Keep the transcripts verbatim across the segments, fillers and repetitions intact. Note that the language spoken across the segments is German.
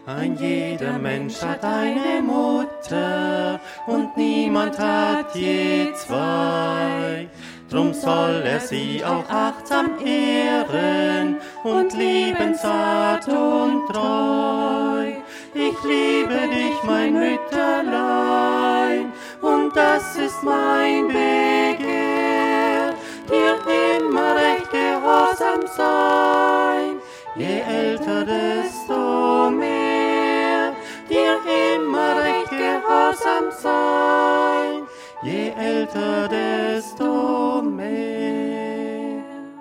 Ein jeder Mensch hat eine Mutter und niemand hat je zwei. Drum soll er sie auch achtsam ehren und lieben zart und treu. Ich liebe dich, mein Mütterlein, und das ist mein Begehr, dir immer recht gehorsam sein, je älter, desto mehr, dir immer recht gehorsam sein, je älter, desto mehr.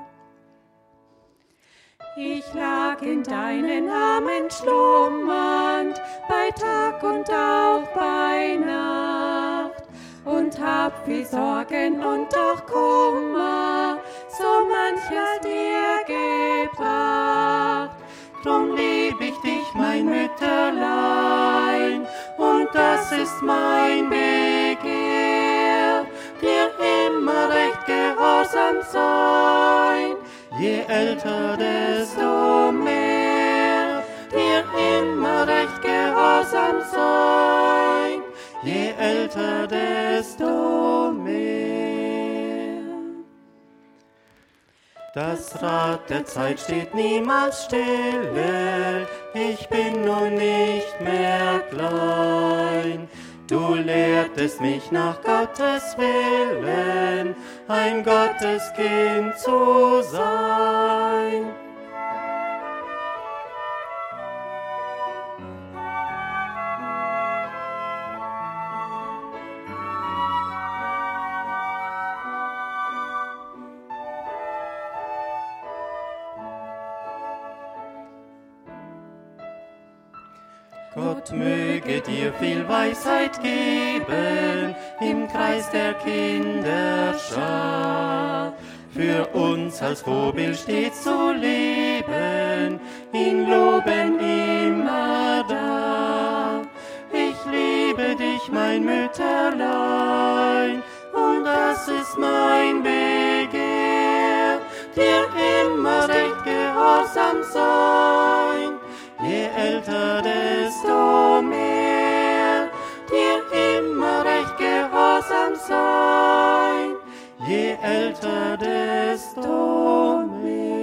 Ich lag in deinen Armen schlummernd, bei Tag und auch bei Nacht, und hab viel Sorgen und auch Kummer, so mancher dir gebracht. Drum lieb ich dich, mein Mütterlein, und das ist mein Begehr, dir immer recht gehorsam sein, je älter, desto mehr, dir immer recht gehorsam sein, je älter, desto mehr. Das Rad der Zeit steht niemals stille, ich bin nun nicht mehr klein. Du lehrtest mich nach Gottes Willen, ein Gotteskind zu sein. Gott möge dir viel Weisheit geben im Kreis der Kinderschar, für uns als Vorbild stets zu leben, ihn loben immer da. Ich liebe dich, mein Mütterlein, und das ist mein Begehr, dir immer recht gehorsam sein, je älter, desto mehr, dir immer recht gehorsam sein, je älter, desto mehr.